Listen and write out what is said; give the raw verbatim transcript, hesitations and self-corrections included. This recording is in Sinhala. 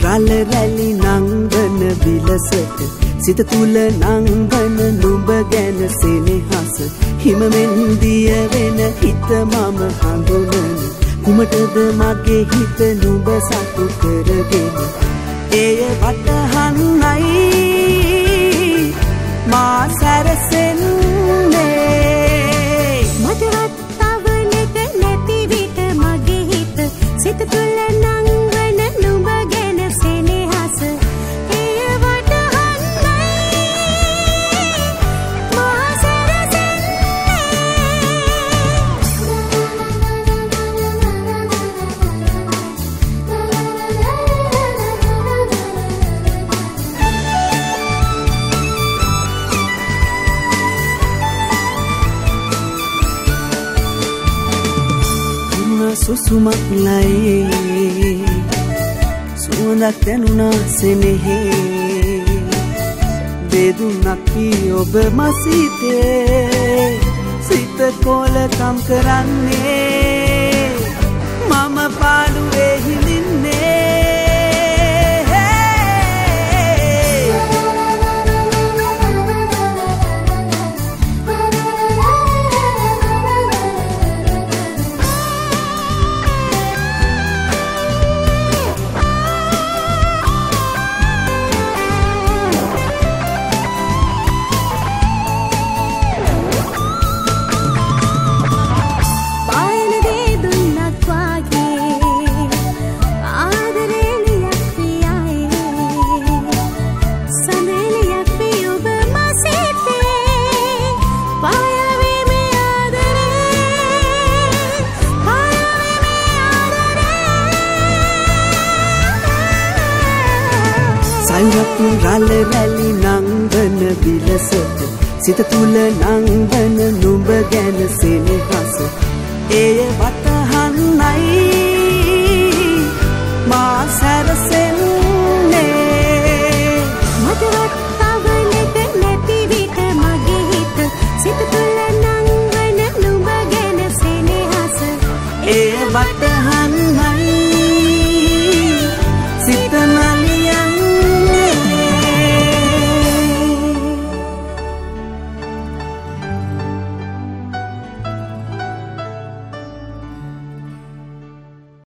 රළ රැලි නංවන විලසට සිත තුල නංවන නුඹ ගැන සෙනෙහස හිමෙන් දිය වෙන හිත මම හඳුනන කුමටද මගේ හිත නුඹ සතු කරගෙන එය වටහන්නයි මා සැරසෙන්නේ මදවත් තවලක නැති විට මගේ හිත සිත තුල නංවන නුඹ ගැන සෙනෙහස එය වටහන්නයි මා සුසුමක් ලයි සුවඳක් දැනුණා සෙනෙහේ බෙදුනක් වී ඔබ මසිතේ සිත කොලකම් කරන්නේ මම පාළුවේ හිඳින්නේ රළ රැලි නංවන විලසට සිත තුල නංවන නුඹ ගැන සෙනෙහස එය වටහන්නයි මා